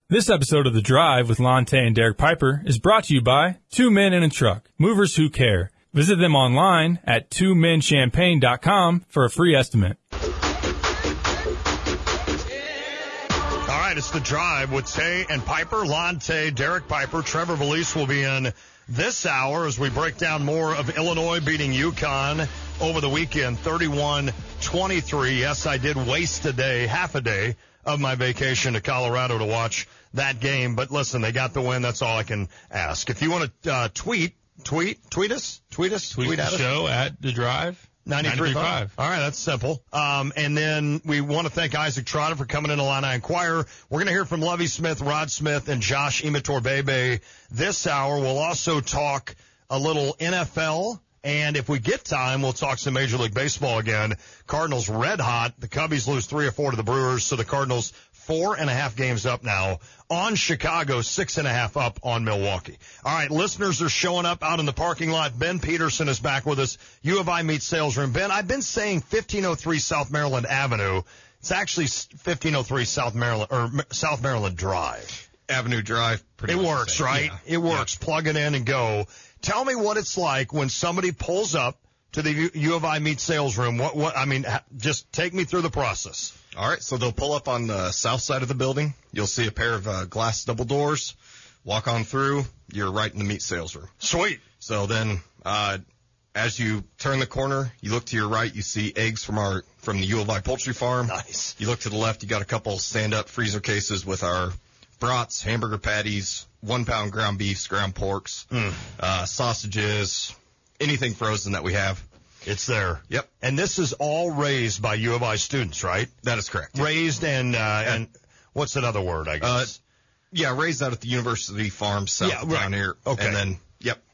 This episode of The Drive with Lonte and Derek Piper is brought to you by Two Men in a Truck, movers who care. Visit them online at twomenchampagne.com for a free estimate. All right, it's The Drive with Tay and Piper, Lonte, Derek Piper. Trevor Valise will be in this hour as we break down more of Illinois beating UConn over the weekend, 31-23. Yes, I did waste a day, half a day of my vacation to Colorado to watch that game. But listen, they got the win. That's all I can ask. If you want to tweet us. Tweet at the show at The Drive. 93.5. All right, that's simple. And then we want to thank Isaac Trotter for coming in Illini Inquirer. We're going to hear from Lovie Smith, Rod Smith, and Josh Imatorbhebhe this hour. We'll also talk a little NFL. And if we get time, we'll talk some Major League Baseball again. Cardinals red hot. The Cubbies lose 3 or 4 to the Brewers, so the Cardinals 4.5 games up now on Chicago, 6.5 up on Milwaukee. All right, listeners are showing up out in the parking lot. Ben Peterson is back with us. U of I Meets Sales Room. Ben, I've been saying 1503 South Maryland Avenue. It's actually 1503 South Maryland Drive. Avenue Drive. It works, right? Yeah. It works. Yeah. Plug it in and go. Tell me what it's like when somebody pulls up to the U of I Meets Sales Room. Just take me through the process. All right, so they'll pull up on the south side of the building. You'll see a pair of glass double doors. Walk on through. You're right in the meat sales room. Sweet. So then, as you turn the corner, you look to your right. You see eggs from the U of I poultry farm. Nice. You look to the left. You got a couple stand-up freezer cases with our brats, hamburger patties, 1-pound ground beefs, ground porks, sausages, anything frozen that we have. It's there. Yep. And this is all raised by U of I students, right? That is correct. Raised and what's another word, I guess? Raised out at the University Farm south of down here. Okay. And then,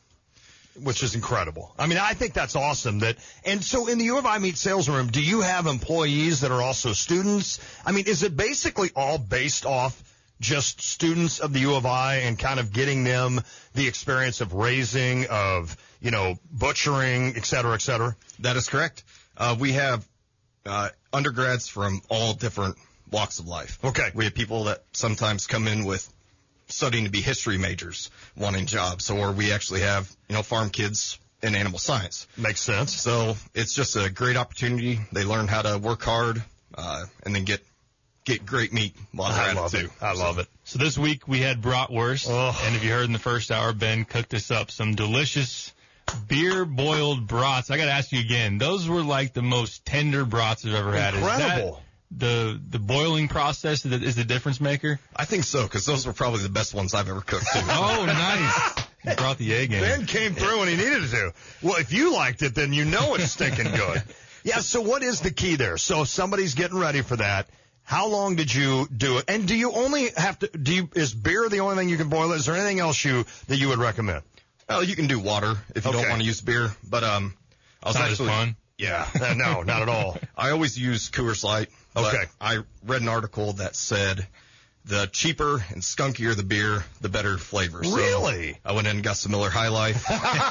which is incredible. I mean, I think that's awesome. And so in the U of I Meets Sales Room, do you have employees that are also students? I mean, is it basically all based off just students of the U of I and kind of getting them the experience of raising, of, butchering, et cetera, et cetera? That is correct. We have undergrads from all different walks of life. Okay. We have people that sometimes come in with studying to be history majors, wanting jobs, or we actually have, farm kids in animal science. Makes sense. So it's just a great opportunity. They learn how to work hard, and then get great meat while they're at it, too. I love it. So this week we had bratwurst, and if you heard in the first hour, Ben cooked us up some delicious beer-boiled brats. I got to ask you again, those were like the most tender brats I've ever had. Incredible. Is that the boiling process is the difference maker? I think so, because those were probably the best ones I've ever cooked, too. Oh, nice. You brought the egg in. Ben came through when he needed to. Well, if you liked it, then you know it's stinking good. Yeah, so what is the key there? So if somebody's getting ready for that, how long did you do it? And do you only have to, is beer the only thing you can boil? Is there anything else that you would recommend? Well, you can do water if you don't want to use beer. But, I was not actually. As fun. Yeah. No, not at all. I always use Coors Light. Okay. I read an article that said the cheaper and skunkier the beer, the better flavor. Really? So I went in and got some Miller High Life.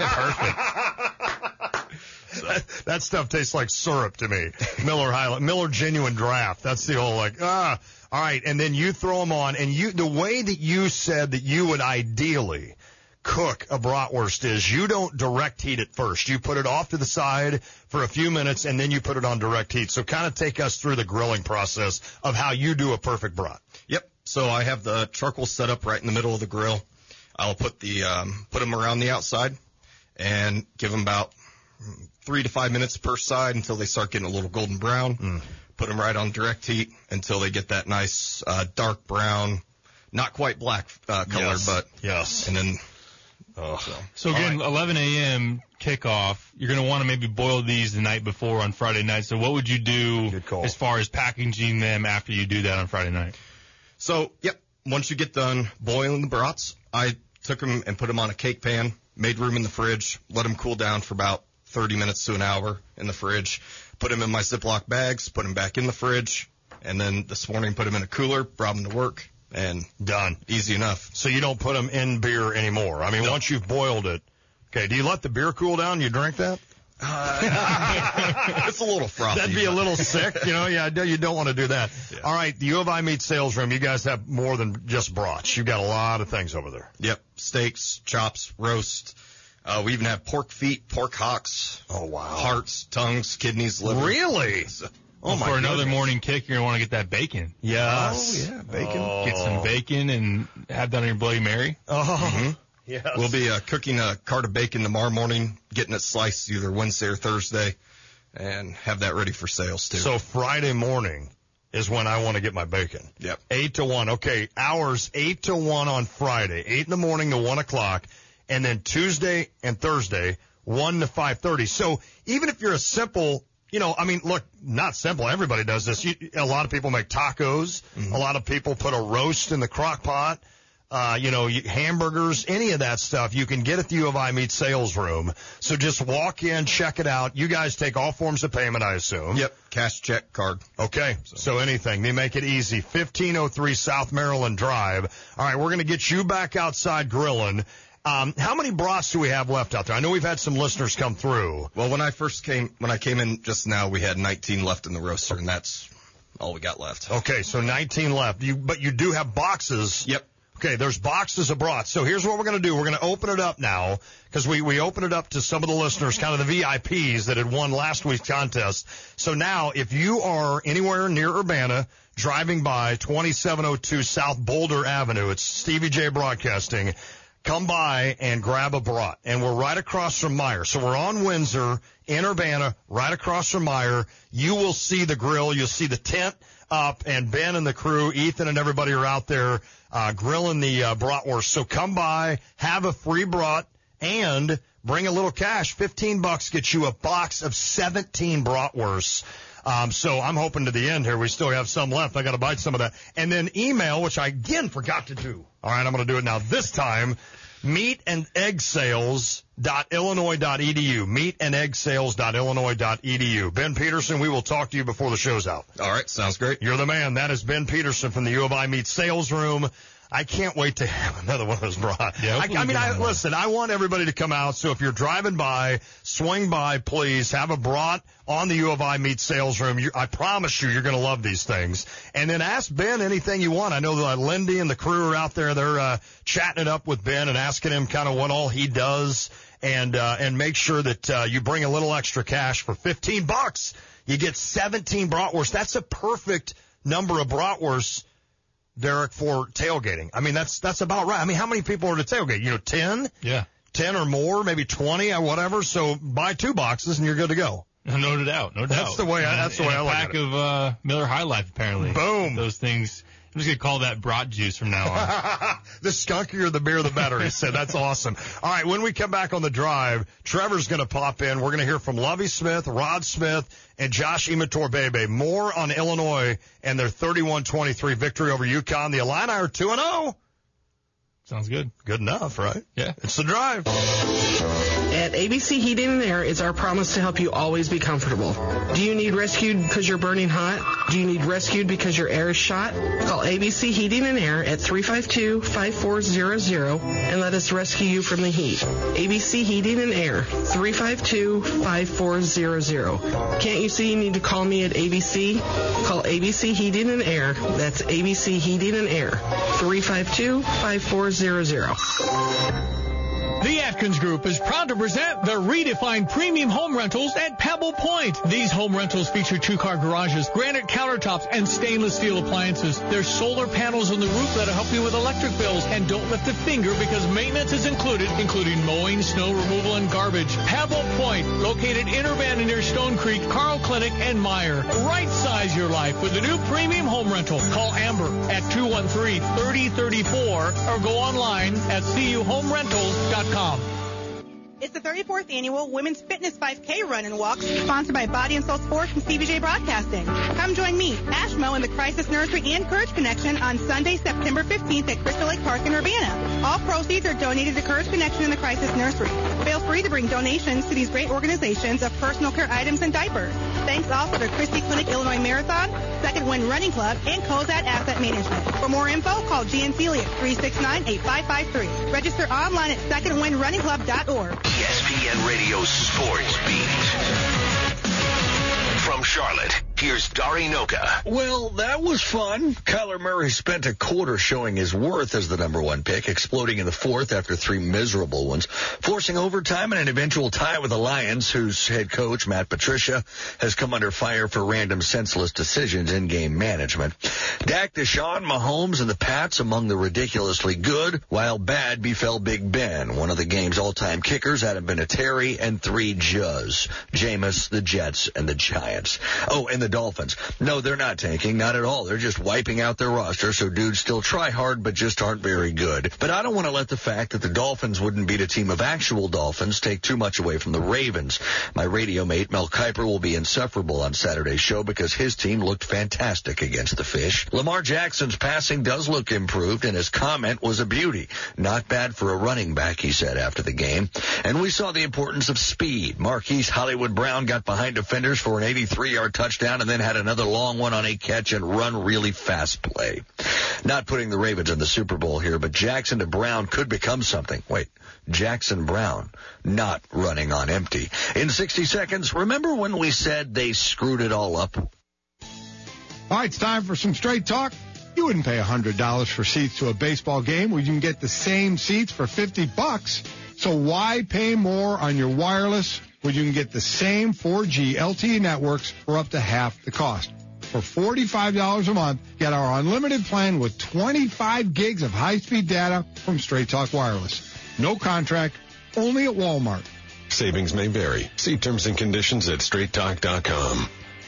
Perfect. That stuff tastes like syrup to me. Miller Genuine Draft. That's the whole all right. And then you throw them on, and the way that you said that you would ideally cook a bratwurst is you don't direct heat it first. You put it off to the side for a few minutes, and then you put it on direct heat. So kind of take us through the grilling process of how you do a perfect brat. Yep. So I have the charcoal set up right in the middle of the grill. I'll put them around the outside and give them about 3 to 5 minutes per side until they start getting a little golden brown. Put them right on direct heat until they get that nice dark brown, not quite black color, but yes. And then so again, right. 11 a.m. kickoff. You're going to want to maybe boil these the night before on Friday night. So what would you do as far as packaging them after you do that on Friday night? So, once you get done boiling the brats, I took them and put them on a cake pan, made room in the fridge, let them cool down for about 30 minutes to an hour in the fridge, put them in my Ziploc bags, put them back in the fridge, and then this morning put them in a cooler, brought them to work, and done. Easy enough. So you don't put them in beer anymore. I mean, once you've boiled it, okay, do you let the beer cool down and you drink that? It's a little frothy. That'd be a little sick, Yeah, you don't want to do that. Yeah. All right, the U of I Meat Sales Room, you guys have more than just brats. You've got a lot of things over there. Yep, steaks, chops, roast. We even have pork feet, pork hocks. Oh, wow. Hearts, tongues, kidneys, liver. Really? Oh, my! For another morning kick, you're going to want to get that bacon. Yes. Oh, yeah, bacon. Oh. Get some bacon and have that on your Bloody Mary. Oh, mm-hmm. Yes. We'll be cooking a cart of bacon tomorrow morning, getting it sliced either Wednesday or Thursday, and have that ready for sales, too. So Friday morning is when I want to get my bacon. Yep. 8 to 1. Okay, hours 8 to 1 on Friday, 8 in the morning to 1 o'clock, and then Tuesday and Thursday, 1 to 5:30. So even if you're a simple... look, not simple. Everybody does this. A lot of people make tacos. Mm-hmm. A lot of people put a roast in the crock pot. Hamburgers, any of that stuff you can get at the U of I Meat Sales Room. So just walk in, check it out. You guys take all forms of payment, I assume. Yep. Cash, check, card. Okay. So anything. They make it easy. 1503 South Maryland Drive. All right. We're going to get you back outside grilling. How many brats do we have left out there? I know we've had some listeners come through. Well, when I came in just now, we had 19 left in the roaster, and that's all we got left. Okay, so 19 left. But you do have boxes. Yep. Okay, there's boxes of brats. So here's what we're going to do. We're going to open it up now because we opened it up to some of the listeners, kind of the VIPs that had won last week's contest. So now if you are anywhere near Urbana, driving by 2702 South Boulder Avenue, it's Stevie J Broadcasting, come by and grab a brat. And we're right across from Meijer. So we're on Windsor in Urbana, right across from Meijer. You will see the grill. You'll see the tent up, and Ben and the crew, Ethan and everybody are out there grilling the bratwurst. So come by, have a free brat, and bring a little cash. $15 gets you a box of 17 bratwursts. So I'm hoping to the end here we still have some left. I got to bite some of that. And then email, which I again forgot to do. All right, I'm going to do it now. This time, meatandeggssales.illinois.edu. Meatandeggssales.illinois.edu. Ben Peterson, we will talk to you before the show's out. All right, sounds great. You're the man. That is Ben Peterson from the U of I Meat Sales Room. I can't wait to have another one of those brats. Yeah, listen, I want everybody to come out. So if you're driving by, swing by, please. Have a brat on the U of I Meat Sales Room. I promise you're going to love these things. And then ask Ben anything you want. I know that Lindy and the crew are out there. They're chatting it up with Ben and asking him kind of what all he does. And make sure that you bring a little extra cash for $15. You get 17 bratwursts. That's a perfect number of bratwursts, Derek, for tailgating. I mean, that's about right. I mean, how many people are to tailgate? 10? Yeah. 10 or more, maybe 20 or whatever. So buy 2 boxes and you're good to go. No doubt. That's the way I look at it. A pack of Miller High Life, apparently. Boom. Those things. I'm just going to call that brat juice from now on. The skunkier the beer, the better, he said. That's awesome. All right, when we come back on the drive, Trevor's going to pop in. We're going to hear from Lovie Smith, Rod Smith, and Josh Imatorbhebhe. More on Illinois and their 31-23 victory over UConn. The Illini are 2-0. Sounds good. Good enough, right? Yeah. It's the drive. At ABC Heating and Air, it's our promise to help you always be comfortable. Do you need rescued because you're burning hot? Do you need rescued because your air is shot? Call ABC Heating and Air at 352-5400 and let us rescue you from the heat. ABC Heating and Air, 352-5400. Can't you see you need to call me at ABC? Call ABC Heating and Air. That's ABC Heating and Air, 352-5400. The Atkins Group is proud to present the redefined premium home rentals at Pebble Point. These home rentals feature 2-car garages, granite countertops, and stainless steel appliances. There's solar panels on the roof that'll help you with electric bills. And don't lift a finger because maintenance is included, including mowing, snow removal, and garbage. Pebble Point, located in Urbana near Stone Creek, Carl Clinic, and Meijer. Right-size your life with a new premium home rental. Call Amber at 213-3034 or go online at cuhomerentals.com. It's the 34th annual Women's Fitness 5K Run and Walk, sponsored by Body and Soul Sports and Stevie J Broadcasting. Come join me, Ashmo, and the Crisis Nursery and Courage Connection on Sunday, September 15th at Crystal Lake Park in Urbana. All proceeds are donated to Courage Connection and the Crisis Nursery. Feel free to bring donations to these great organizations of personal care items and diapers. Thanks also to Christie Clinic Illinois Marathon, Second Wind Running Club, and Cozad Asset Management. For more info, call GNC at 369-8553. Register online at secondwindrunningclub.org. ESPN Radio Sports Beat. From Charlotte, here's Dari Noka. Well, that was fun. Kyler Murray spent a quarter showing his worth as the number one pick, exploding in the fourth after three miserable ones, forcing overtime and an eventual tie with the Lions, whose head coach, Matt Patricia, has come under fire for random senseless decisions in game management. Dak, Deshaun, Mahomes, and the Pats among the ridiculously good, while bad befell Big Ben, one of the game's all-time kickers, Adam Vinatieri, and three Juz, Jameis, the Jets, and the Giants. Oh, and the Dolphins. No, they're not tanking, not at all. They're just wiping out their roster, so dudes still try hard but just aren't very good. But I don't want to let the fact that the Dolphins wouldn't beat a team of actual Dolphins take too much away from the Ravens. My radio mate, Mel Kiper, will be insufferable on Saturday's show because his team looked fantastic against the Fish. Lamar Jackson's passing does look improved, and his comment was a beauty. Not bad for a running back, he said after the game. And we saw the importance of speed. Marquise Hollywood Brown got behind defenders for an 83-yard touchdown and then had another long one on a catch and run really fast play. Not putting the Ravens in the Super Bowl here, but Jackson to Brown could become something. Wait, Jackson Brown, not running on empty. In 60 seconds, remember when we said they screwed it all up? All right, it's time for some straight talk. You wouldn't pay $100 for seats to a baseball game where you can get the same seats for $50. So why pay more on your wireless where you can get the same 4G LTE networks for up to half the cost? For $45 a month, get our unlimited plan with 25 gigs of high-speed data from Straight Talk Wireless. No contract, only at Walmart. Savings may vary. See terms and conditions at straighttalk.com.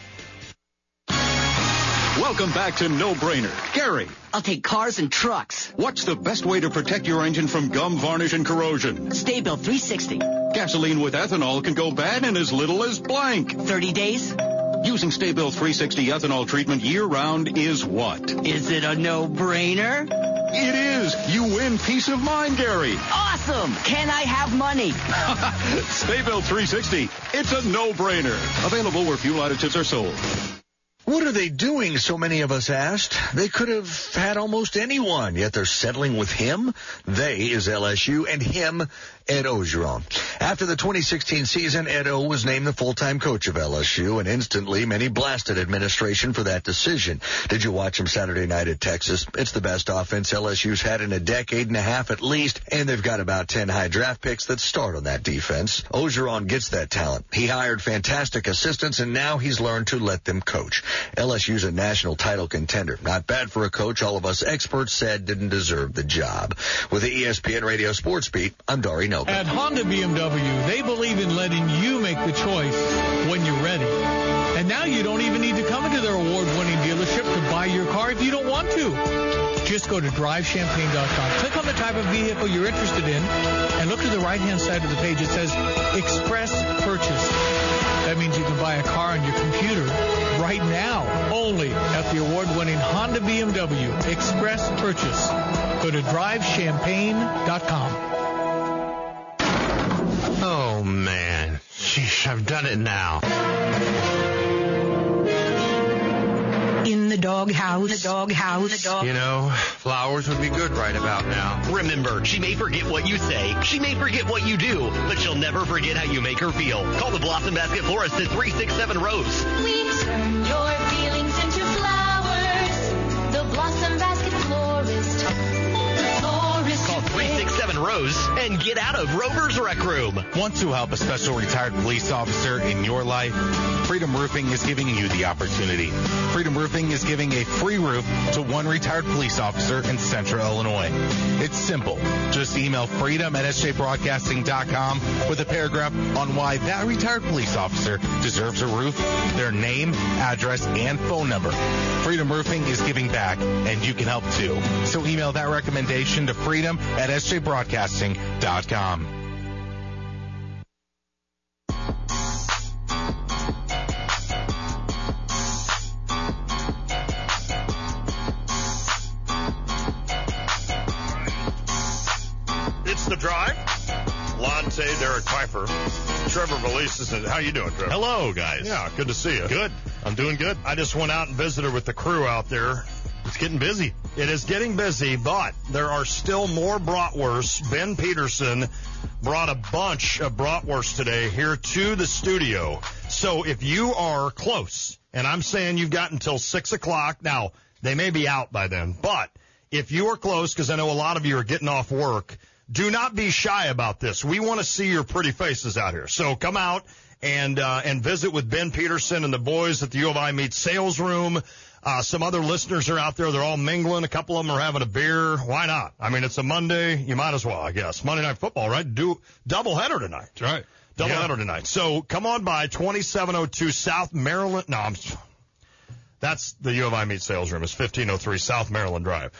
Welcome back to No Brainer. Gary. I'll take cars and trucks. What's the best way to protect your engine from gum, varnish, and corrosion? Sta-Bil 360. Gasoline with ethanol can go bad in as little as blank. 30 days? Using Sta-Bil 360 ethanol treatment year-round is what? Is it a no-brainer? It is. You win peace of mind, Gary. Awesome. Can I have money? Sta-Bil 360. It's a no-brainer. Available where fuel additives are sold. What are they doing, so many of us asked? They could have had almost anyone, yet they're settling with him. They is LSU, and him, Ed Orgeron. After the 2016 season, Ed O was named the full-time coach of LSU, and instantly many blasted administration for that decision. Did you watch him Saturday night at Texas? It's the best offense LSU's had in a decade and a half at least, and they've got about 10 high draft picks that start on that defense. Orgeron gets that talent. He hired fantastic assistants, and now he's learned to let them coach. LSU's a national title contender. Not bad for a coach all of us experts said didn't deserve the job. With the ESPN Radio Sports Beat, I'm Dari Noka. At Honda BMW, they believe in letting you make the choice when you're ready. And now you don't even need to come into their award-winning dealership to buy your car if you don't want to. Just go to drivechampagne.com. Click on the type of vehicle you're interested in and look to the right-hand side of the page. It says Express Purchase. That means you can buy a car on your computer right now, only at the award-winning Honda BMW Express Purchase. Go to drivechampagne.com. Oh, man. Sheesh, I've done it now. In the doghouse. You know, flowers would be good right about now. Remember, she may forget what you say, she may forget what you do, but she'll never forget how you make her feel. Call the Blossom Basket Florist at 367-ROSE. We turn your feelings into flowers. The Blossom Basket Florist. Call 367-ROSE and get out of Rover's Rec Room. Want to help a special retired police officer in your life? Freedom Roofing is giving you the opportunity. Freedom Roofing is giving a free roof to one retired police officer in Central Illinois. It's simple. Just email freedom@sjbroadcasting.com with a paragraph on why that retired police officer deserves a roof, their name, address, and phone number. Freedom Roofing is giving back, and you can help too. So email that recommendation to freedom@sjbroadcasting.com. It's The Drive. Latte, Derek Piper, Trevor Valise. How you doing, Trevor? Hello, guys. Yeah, good to see you. Good. I'm doing good. I just went out and visited with the crew out there. It's getting busy. It is getting busy, but there are still more bratwursts. Ben Peterson brought a bunch of bratwursts today here to the studio. So if you are close, and I'm saying you've got until 6 o'clock, now they may be out by then, but if you are close, because I know a lot of you are getting off work, do not be shy about this. We want to see your pretty faces out here. So come out and visit with Ben Peterson and the boys at the U of I Meet Sales Room. Some other listeners are out there. They're all mingling. A couple of them are having a beer. Why not? I mean, it's a Monday. You might as well, I guess. Monday Night Football, right? Do doubleheader tonight. That's right. Doubleheader tonight. So come on by 2702 South Maryland. No, that's the U of I Meet Sales Room. It's 1503 South Maryland Drive.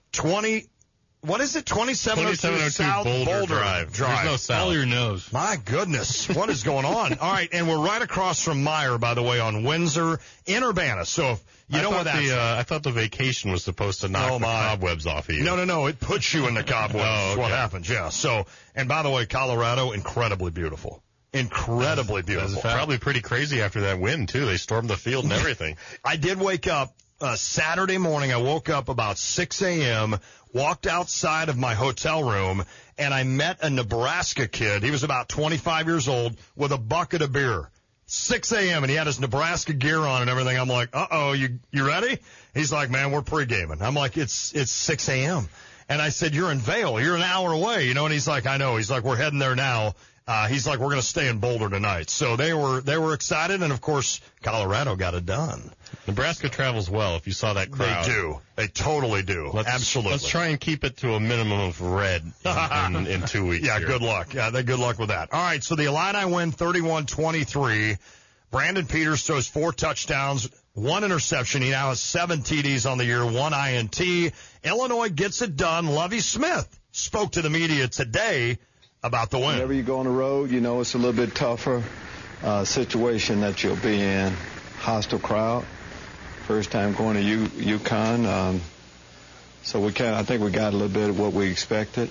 2702 South Boulder Drive. There's no South. Follow your nose. My goodness. What is going on? All right. And we're right across from Meyer, by the way, on Windsor in Urbana. So if you know where that's I thought the vacation was supposed to knock the cobwebs off of you. No. It puts you in the cobwebs. That's what happens. Yeah. So, and by the way, Colorado, incredibly beautiful. Incredibly beautiful. Probably pretty crazy after that win, too. They stormed the field and everything. I did wake up Saturday morning. I woke up about 6 a.m., walked outside of my hotel room, and I met a Nebraska kid. He was about 25 years old with a bucket of beer. 6 a.m., and he had his Nebraska gear on and everything. I'm like, uh-oh, you ready? He's like, man, we're pre-gaming. I'm like, it's 6 a.m. And I said, you're in Vail. You're an hour away, and he's like, I know. He's like, we're heading there now. He's like, we're going to stay in Boulder tonight. So they were excited, and of course, Colorado got it done. Nebraska travels well. If you saw that crowd, they do. They totally do. Absolutely. Let's try and keep it to a minimum of red in 2 weeks. Yeah, here. good luck. Yeah, good luck with that. All right, so the Illini win 31-23. Brandon Peters throws 4 touchdowns, 1 interception. He now has 7 TDs on the year, 1 INT. Illinois gets it done. Lovie Smith spoke to the media today about the win. Whenever you go on the road, it's a little bit tougher situation that you'll be in. Hostile crowd. First time going to UConn. So I think we got a little bit of what we expected.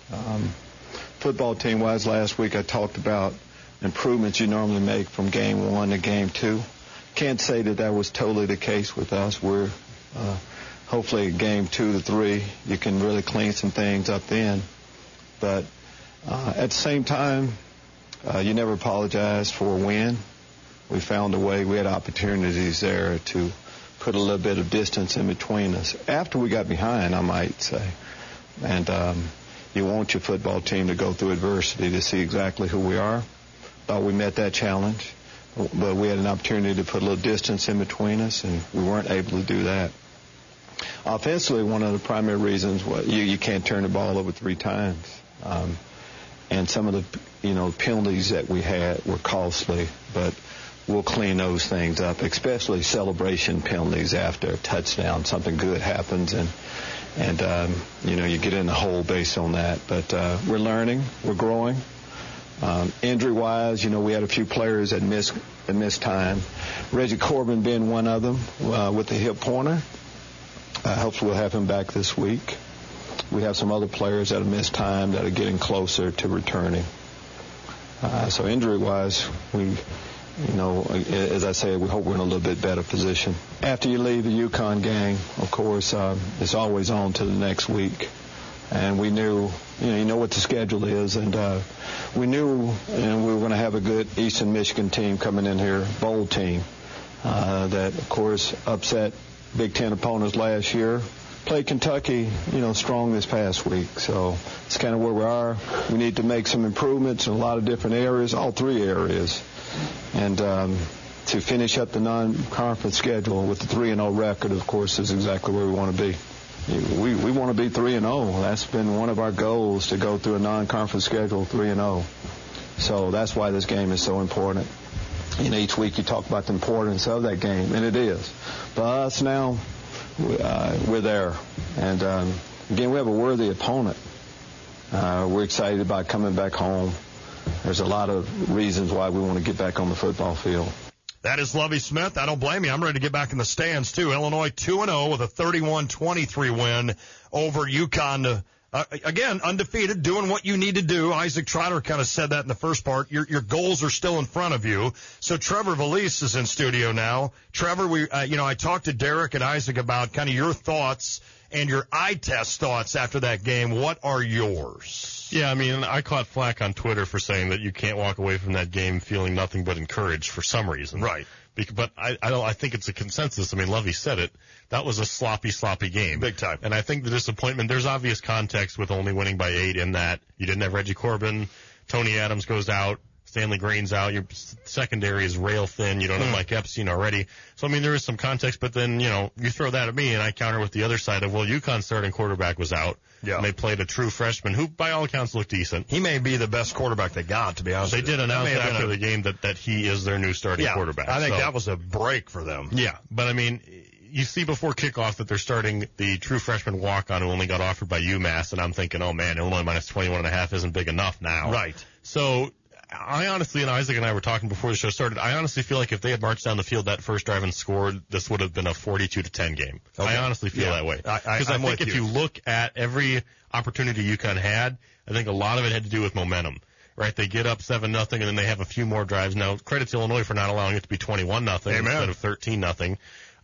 Football team-wise, last week I talked about improvements you normally make from game 1 to game 2. Can't say that was totally the case with us. We're hopefully game 2 to 3, you can really clean some things up then. But at the same time, you never apologize for a win. We found a way. We had opportunities there to put a little bit of distance in between us. After we got behind, I might say. And you want your football team to go through adversity to see exactly who we are. Thought we met that challenge. But we had an opportunity to put a little distance in between us, and we weren't able to do that. Offensively, one of the primary reasons was you can't turn the ball over 3 times. And some of the penalties that we had were costly, but we'll clean those things up, especially celebration penalties after a touchdown. Something good happens, and you get in the hole based on that. But we're learning, we're growing. Injury-wise, we had a few players that missed time. Reggie Corbin being one of them with the hip pointer. Hopefully we'll have him back this week. We have some other players that have missed time that are getting closer to returning. So injury-wise, as I say, we hope we're in a little bit better position. After you leave the UConn game, of course, it's always on to the next week. And we knew, you know what the schedule is, and we knew we were going to have a good Eastern Michigan team coming in here, bowl team, that, of course, upset Big Ten opponents last year. Played Kentucky, strong this past week. So it's kind of where we are. We need to make some improvements in a lot of different areas, all 3 areas. And to finish up the non-conference schedule with the 3-0 record, of course, is exactly where we want to be. We want to be 3-0. That's been one of our goals, to go through a non-conference schedule 3-0. So that's why this game is so important. Each week you talk about the importance of that game, and it is. But us now, we're there. And, again, we have a worthy opponent. We're excited about coming back home. There's a lot of reasons why we want to get back on the football field. That is Lovie Smith. I don't blame you. I'm ready to get back in the stands, too. Illinois 2-0 with a 31-23 win over UConn again, undefeated, doing what you need to do. Isaac Trotter kind of said that in the first part. Your goals are still in front of you. So Trevor Valise is in studio now. Trevor, I talked to Derek and Isaac about kind of your thoughts and your eye test thoughts after that game. What are yours? Yeah, I mean, I caught flack on Twitter for saying that you can't walk away from that game feeling nothing but encouraged for some reason. Right. But I think it's a consensus. I mean, Lovey said it. That was a sloppy game. Big time. And I think the disappointment, there's obvious context with only winning by 8 in that you didn't have Reggie Corbin, Tony Adams goes out, Stanley Green's out, your secondary is rail thin, you don't have Mike Epstein already. So, I mean, there is some context, but then, you throw that at me and I counter with the other side of, well, UConn's starting quarterback was out. Yeah. And they played a true freshman who, by all accounts, looked decent. He may be the best quarterback they got, to be honest with you. They did announce after the game that he is their new starting quarterback. I think that was a break for them. Yeah, but I mean, you see before kickoff that they're starting the true freshman walk-on who only got offered by UMass, and I'm thinking, oh man, Illinois minus 21.5 isn't big enough now. Right. So I honestly, and Isaac and I were talking before the show started, I honestly feel like if they had marched down the field that first drive and scored, this would have been a 42-10 game. Okay. I honestly feel that way. Because I think if you look at every opportunity UConn had, I think a lot of it had to do with momentum. Right, they get up 7-0, and then they have a few more drives. Now, credit to Illinois for not allowing it to be 21-0 instead of 13-0.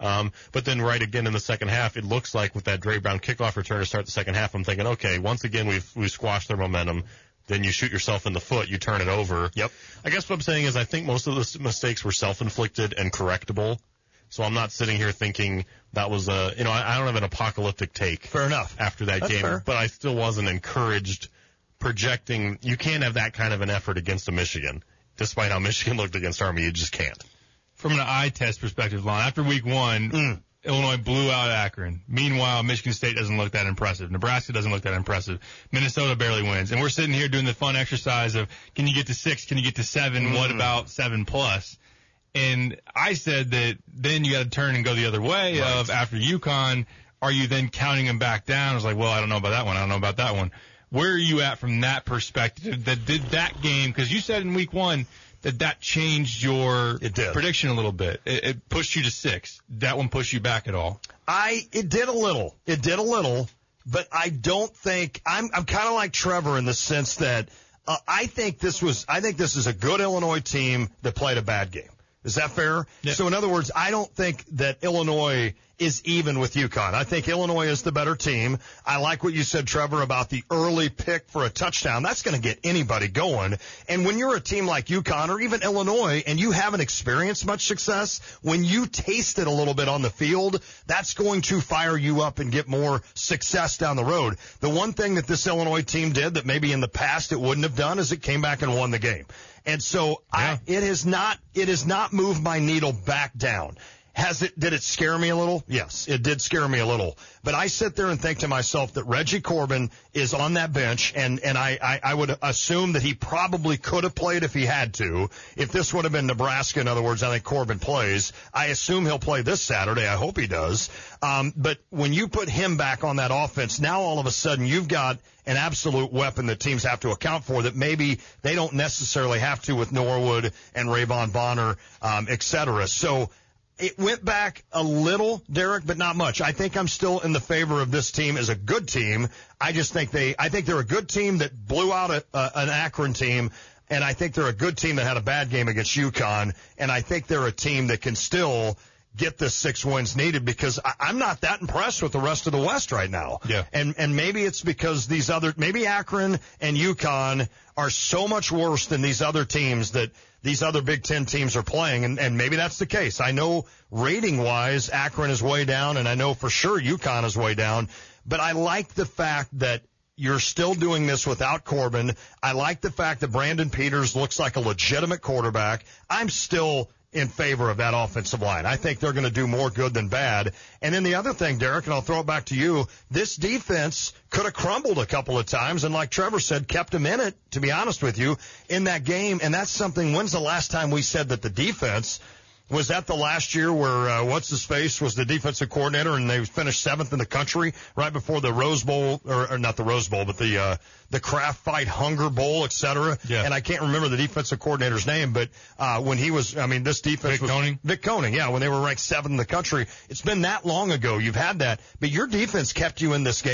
But then right again in the second half, it looks like with that Dre Brown kickoff return to start the second half, I'm thinking, okay, once again we've squashed their momentum. Then you shoot yourself in the foot, you turn it over. Yep. I guess what I'm saying is I think most of the mistakes were self-inflicted and correctable. So I'm not sitting here thinking that was I don't have an apocalyptic take. Fair enough. After that game, fair. But I still wasn't encouraged projecting. You can't have that kind of an effort against a Michigan. Despite how Michigan looked against Army, you just can't. From an eye test perspective, Lon, after week 1, Illinois blew out Akron. Meanwhile, Michigan State doesn't look that impressive. Nebraska doesn't look that impressive. Minnesota barely wins. And we're sitting here doing the fun exercise of, can you get to 6? Can you get to 7? What about 7+? And I said that then you got to turn and go the other way of after UConn, are you then counting them back down? I was like, well, I don't know about that one. I don't know about that one. Where are you at from that perspective? Did that game, because you said in week 1 that changed your prediction a little bit. It pushed you to 6. That one pushed you back at all? It did a little. But I don't think I'm kind of like Trevor in the sense that I think this is a good Illinois team that played a bad game. Is that fair? Yeah. So in other words, I don't think that Illinois is even with UConn. I think Illinois is the better team. I like what you said, Trevor, about the early pick for a touchdown. That's going to get anybody going. And when you're a team like UConn or even Illinois and you haven't experienced much success, when you taste it a little bit on the field, that's going to fire you up and get more success down the road. The one thing that this Illinois team did that maybe in the past it wouldn't have done is it came back and won the game. And so it has not moved my needle back down. Did it scare me a little? Yes, it did scare me a little. But I sit there and think to myself that Reggie Corbin is on that bench, and I would assume that he probably could have played if he had to. If this would have been Nebraska, in other words, I think Corbin plays. I assume he'll play this Saturday. I hope he does. But when you put him back on that offense, now all of a sudden you've got an absolute weapon that teams have to account for that maybe they don't necessarily have to with Norwood and Rayvon Bonner, et cetera. So it went back a little, Derek, but not much. I think I'm still in the favor of this team as a good team. I think they're a good team that blew out an Akron team, and I think they're a good team that had a bad game against UConn, and I think they're a team that can still get the 6 wins needed because I'm not that impressed with the rest of the West right now. Yeah. And maybe it's because maybe Akron and UConn are so much worse than these other teams that these other Big Ten teams are playing, and maybe that's the case. I know rating-wise Akron is way down, and I know for sure UConn is way down, but I like the fact that you're still doing this without Corbin. I like the fact that Brandon Peters looks like a legitimate quarterback. I'm still in favor of that offensive line. I think they're going to do more good than bad. And then the other thing, Derek, and I'll throw it back to you, this defense could have crumbled a couple of times, and like Trevor said, kept them in it, to be honest with you, in that game. And that's something, when's the last time we said that the defense, was that the last year where what's-his-face was the defensive coordinator and they finished 7th in the country right before the Rose Bowl, or not the Rose Bowl, but the Kraft Fight Hunger Bowl, et cetera. Yeah. And I can't remember the defensive coordinator's name, but when he was, this defense Vic Koenig? Vic Koenig, yeah, when they were ranked 7th in the country. It's been that long ago. You've had that. But your defense kept you in this game,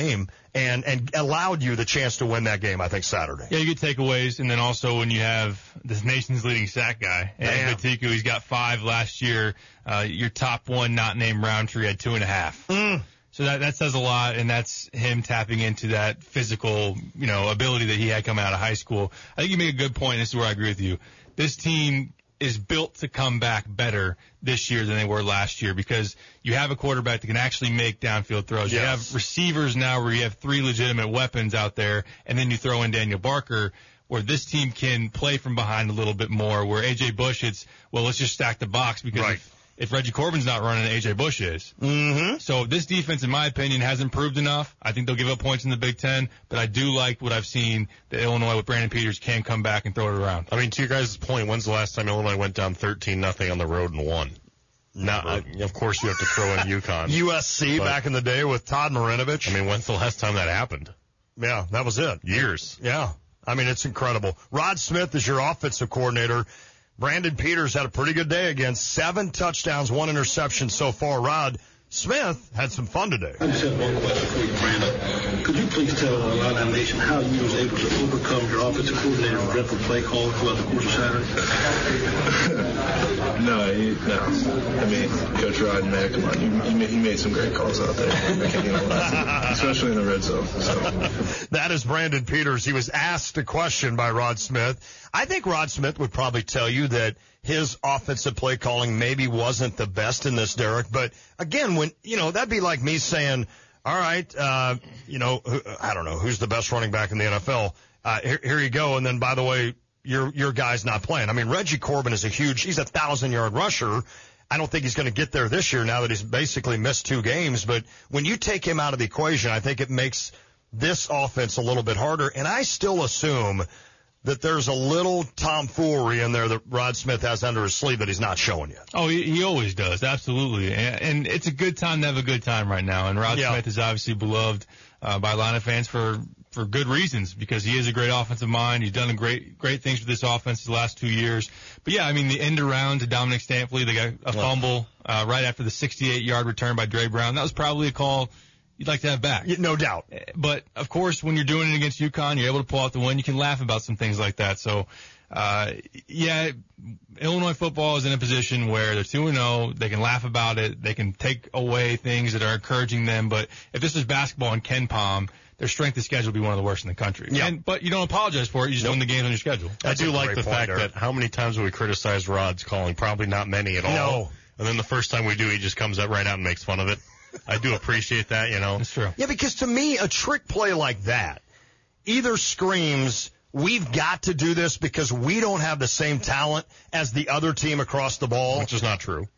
and allowed you the chance to win that game, I think, Saturday. Yeah, you get takeaways, and then also when you have this nation's leading sack guy, and Batiku, he's got 5 last year. Your top one, not named Roundtree, had 2.5. So that says a lot, and that's him tapping into that physical, ability that he had coming out of high school. I think you make a good point, and this is where I agree with you. This team is built to come back better this year than they were last year because you have a quarterback that can actually make downfield throws. Yes. You have receivers now where you have 3 legitimate weapons out there, and then you throw in Daniel Barker, where this team can play from behind a little bit more, where A.J. Bush, let's just stack the box because if Reggie Corbin's not running, A.J. Bush is. Mm-hmm. So this defense, in my opinion, hasn't improved enough. I think they'll give up points in the Big Ten, but I do like what I've seen that Illinois with Brandon Peters can come back and throw it around. I mean, to your guys' point, when's the last time Illinois went down 13-0 on the road and won? Now, of course, you have to throw in UConn. USC back in the day with Todd Marinovich. I mean, when's the last time that happened? Yeah, that was it. Years. Yeah. I mean, it's incredible. Rod Smith is your offensive coordinator. Brandon Peters had a pretty good day again. 7 touchdowns, 1 interception so far. Rod Smith had some fun today. I just have one question for you, Brandon. Could you please tell Illini Nation how you was able to overcome your offensive coordinator's dreadful play call throughout the course of Saturday? No. I mean, Coach Rod, man, come on. He made some great calls out there. I can't even lie. Especially in the red zone. So. That is Brandon Peters. He was asked a question by Rod Smith. I think Rod Smith would probably tell you that his offensive play calling maybe wasn't the best in this, Derek. But again, that'd be like me saying, all right, I don't know, who's the best running back in the NFL? Here you go. And then, by the way, your guy's not playing. I mean, Reggie Corbin is he's a 1,000-yard rusher. I don't think he's going to get there this year now that he's basically missed 2 games. But when you take him out of the equation, I think it makes this offense a little bit harder. And I still assume that there's a little tomfoolery in there that Rod Smith has under his sleeve that he's not showing yet. Oh, he always does, absolutely. And it's a good time to have a good time right now. And Rod Smith is obviously beloved by Illini fans for good reasons because he is a great offensive mind. He's done great things with this offense the last 2 years. But, yeah, I mean, the end around to Dominic Stampley, they got a fumble right after the 68-yard return by Dre Brown. That was probably a call you'd like to have back. No doubt. But, of course, when you're doing it against UConn, you're able to pull out the win. You can laugh about some things like that. So, Illinois football is in a position where they're 2-0. They can laugh about it. They can take away things that are encouraging them. But if this was basketball and Ken Pom, their strength of schedule would be one of the worst in the country. Yeah. But you don't apologize for it. You just win the games on your schedule. I do like the fact that how many times have we criticized Rod's calling? Probably not many at all. No. And then the first time we do, he just comes up right out and makes fun of it. I do appreciate that, That's true. Yeah, because to me, a trick play like that either screams, we've got to do this because we don't have the same talent as the other team across the ball. Which is not true.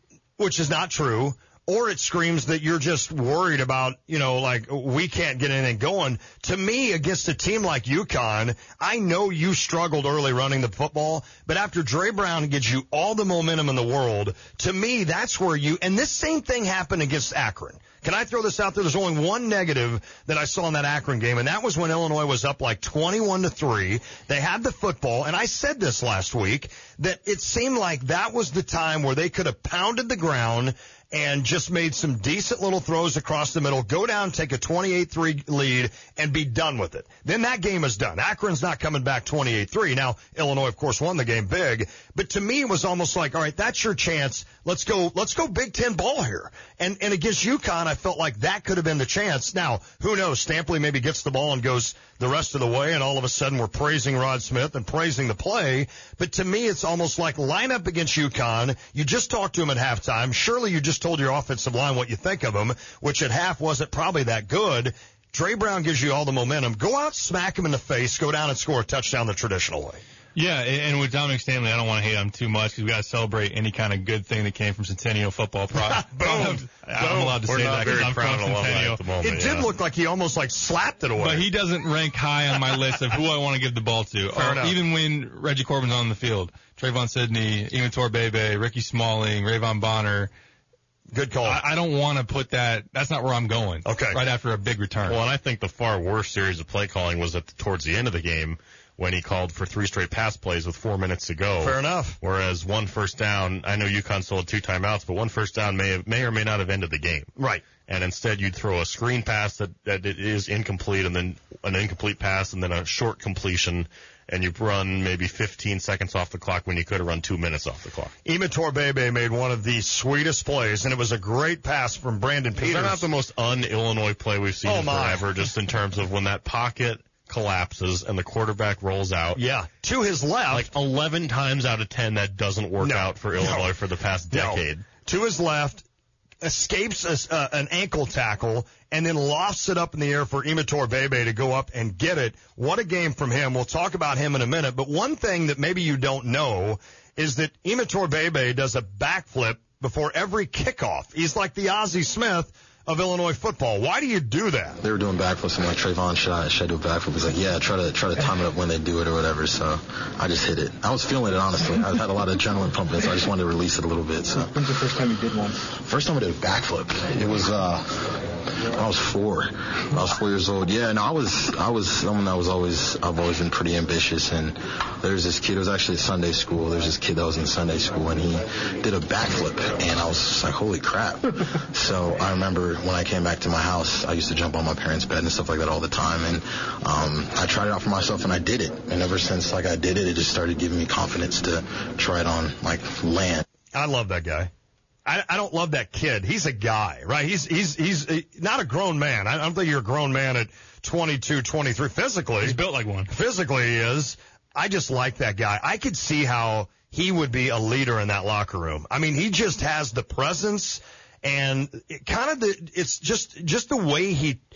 Or it screams that you're just worried about, we can't get anything going. To me, against a team like UConn, I know you struggled early running the football, but after Dre Brown gives you all the momentum in the world, to me, that's where and this same thing happened against Akron. Can I throw this out there? There's only one negative that I saw in that Akron game, and that was when Illinois was up like 21-3. They had the football, and I said this last week, that it seemed like that was the time where they could have pounded the ground and just made some decent little throws across the middle, go down, take a 28-3 lead, and be done with it. Then that game is done. Akron's not coming back 28-3. Now, Illinois, of course, won the game big, but to me it was almost like, all right, that's your chance. Let's go Big Ten ball here. And against UConn, I felt like that could have been the chance. Now, who knows? Stampley maybe gets the ball and goes the rest of the way, and all of a sudden we're praising Rod Smith and praising the play. But to me, it's almost like line up against UConn. You just talked to him at halftime. Surely you just told your offensive line what you think of him, which at half wasn't probably that good. Dre Brown gives you all the momentum. Go out, smack him in the face, go down and score a touchdown the traditional way. Yeah, and with Dominic Stanley, I don't want to hate on him too much because we got to celebrate any kind of good thing that came from Centennial football. Boom. I'm allowed to say that because I'm from Centennial. It did look like he almost slapped it away. But he doesn't rank high on my list of who I want to give the ball to. Fair enough. Even when Reggie Corbin's on the field, Trayvon Sidney, Imator Bebe, Ricky Smalling, Rayvon Bonner. Good call. I don't want to put that. That's not where I'm going. Okay. Right after a big return. Well, and I think the far worst series of play calling was towards the end of the game when he called for 3 straight pass plays with 4 minutes to go. Fair enough. Whereas one first down, I know UConn still had 2 timeouts, but one first down may or may not have ended the game. Right. and instead you'd throw a screen pass that it is incomplete, and then an incomplete pass, and then a short completion, and you run maybe 15 seconds off the clock when you could have run 2 minutes off the clock. Immature Bebe made one of the sweetest plays, and it was a great pass from Brandon Peters. Is that not the most un-Illinois play we've seen forever, just in terms of when that pocket collapses and the quarterback rolls out? Yeah, to his left. Like 11 times out of 10, that doesn't work out for Illinois for the past decade. To his left, escapes an ankle tackle, and then lofts it up in the air for Immature Bebe to go up and get it. What a game from him. We'll talk about him in a minute. But one thing that maybe you don't know is that Immature Bebe does a backflip before every kickoff. He's like the Ozzie Smith of Illinois football. Why do you do that? They were doing backflips, and like, Trayvon, should I do a backflip? He's like, yeah, try to time it up when they do it or whatever. So I just hit it. I was feeling it, honestly. I had a lot of adrenaline pumping, so I just wanted to release it a little bit. So. When's the first time you did one? First time I did a backflip, it was when I was 4. When I was 4 years old. Yeah, and I was someone that I've always been pretty ambitious. And there's this kid. It was actually at Sunday school. There's this kid that was in Sunday school, and he did a backflip, and I was just like, holy crap. So I remember when I came back to my house, I used to jump on my parents' bed and stuff like that all the time. And I tried it out for myself, and I did it. And ever since I did it, it just started giving me confidence to try it on land. I love that guy. I don't love that kid. He's a guy, right? He's not a grown man. I don't think you're a grown man at 22, 23. Physically, he's built like one. Physically, he is. I just like that guy. I could see how he would be a leader in that locker room. I mean, he just has the presence and it's just the way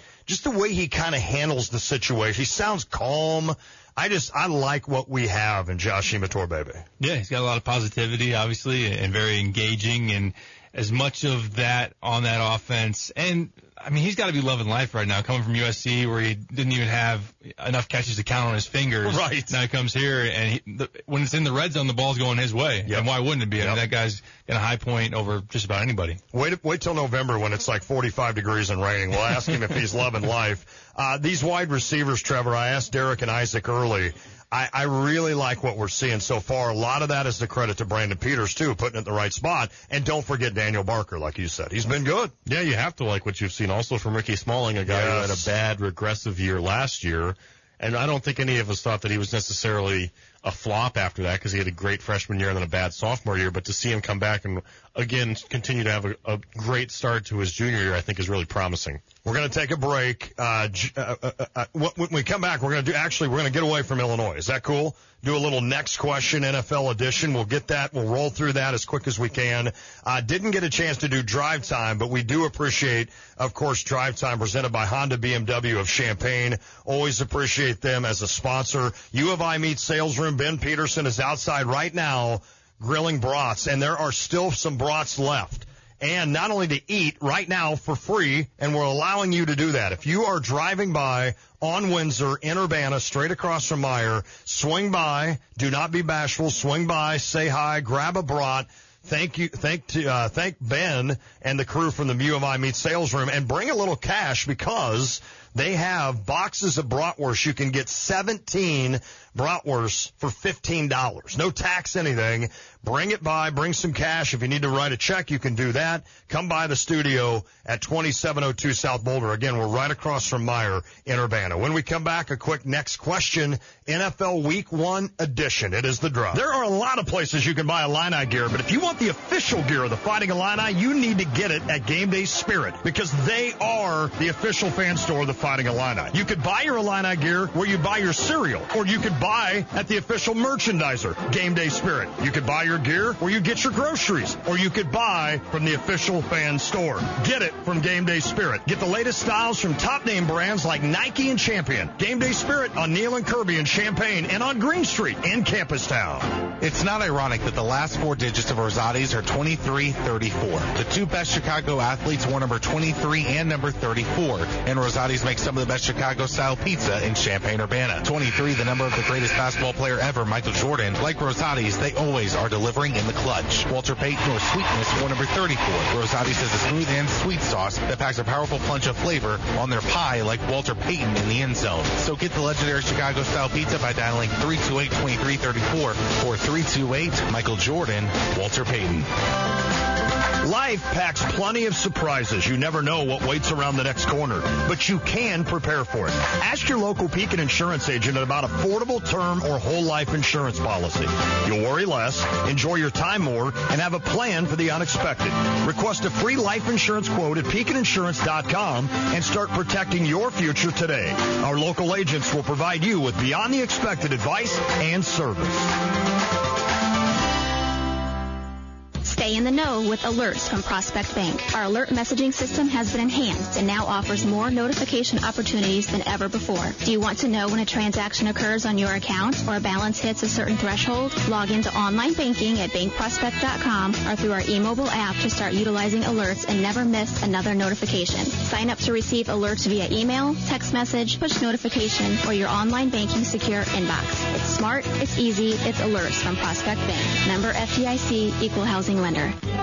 he kind of handles the situation. He sounds calm. I like what we have in Josh Immature Bebe. Yeah, he's got a lot of positivity, obviously, and very engaging, and as much of that on that offense. And, I mean, he's got to be loving life right now, coming from USC where he didn't even have enough catches to count on his fingers. Right. Now he comes here, and when it's in the red zone, the ball's going his way. Yep. And why wouldn't it be? I mean, that guy's got a high point over just about anybody. Wait till November when it's like 45 degrees and raining. We'll ask him if he's loving life. These wide receivers, Trevor, I asked Derek and Isaac early. I really like what we're seeing so far. A lot of that is the credit to Brandon Peters, too, putting it in the right spot. And don't forget Daniel Barker, like you said. He's been good. Yeah, you have to like what you've seen also from Ricky Smalling, a guy who had a bad regressive year last year. And I don't think any of us thought that he was necessarily a flop after that because he had a great freshman year and then a bad sophomore year. But to see him come back and, again, continue to have a great start to his junior year, I think is really promising. We're going to take a break. When we come back, we're going to get away from Illinois. Is that cool? Do a little next question NFL edition. We'll get that. We'll roll through that as quick as we can. Didn't get a chance to do Drive Time, but we do appreciate, of course, Drive Time presented by Honda BMW of Champaign. Always appreciate them as a sponsor. U of I Meat Sales Room. Ben Peterson is outside right now grilling brats, and there are still some brats left. And not only to eat right now for free, and we're allowing you to do that. If you are driving by on Windsor in Urbana, straight across from Meyer, swing by. Do not be bashful. Swing by, say hi, grab a brat. Thank Ben and the crew from the U of I Meat Sales Room, and bring a little cash because they have boxes of bratwurst. You can get 17 bratwurst for $15. No tax, anything. Bring it by. Bring some cash. If you need to write a check, you can do that. Come by the studio at 2702 South Boulder. Again, we're right across from Meyer in Urbana. When we come back, a quick next question. NFL Week 1 edition. It is the Drive. There are a lot of places you can buy Illini gear, but if you want the official gear of the Fighting Illini, you need to get it at Game Day Spirit because they are the official fan store of the Fighting Illini. You could buy your Illini gear where you buy your cereal, or you could buy at the official merchandiser, Game Day Spirit. You could buy your gear where you get your groceries, or you could buy from the official fan store. Get it from Game Day Spirit. Get the latest styles from top name brands like Nike and Champion. Game Day Spirit on Neal and Kirby in Champaign and on Green Street in Campus Town. It's not ironic that the last 4 digits of Rosati's are 2334. The 2 best Chicago athletes wore number 23 and number 34, and Rosati's makes some of the best Chicago-style pizza in Champaign-Urbana. 23, the number of the greatest basketball player ever, Michael Jordan. Like Rosati's, they always are delivering in the clutch. Walter Payton or Sweetness wore number 34. Rosati's has a smooth and sweet sauce that packs a powerful punch of flavor on their pie like Walter Payton in the end zone. So get the legendary Chicago-style pizza by dialing 328-2334 or 328 Michael Jordan, Walter Payton. Life packs plenty of surprises. You never know what waits around the next corner, but you can prepare for it. Ask your local Pekin insurance agent about affordable term or whole life insurance policy. You'll worry less, enjoy your time more, and have a plan for the unexpected. Request a free life insurance quote at PekinInsurance.com and start protecting your future today. Our local agents will provide you with beyond the expected advice and service. Stay in the know with alerts from Prospect Bank. Our alert messaging system has been enhanced and now offers more notification opportunities than ever before. Do you want to know when a transaction occurs on your account or a balance hits a certain threshold? Log into online banking at bankprospect.com or through our e-mobile app to start utilizing alerts and never miss another notification. Sign up to receive alerts via email, text message, push notification, or your online banking secure inbox. It's smart, it's easy, it's alerts from Prospect Bank. Member FDIC, Equal Housing Lender.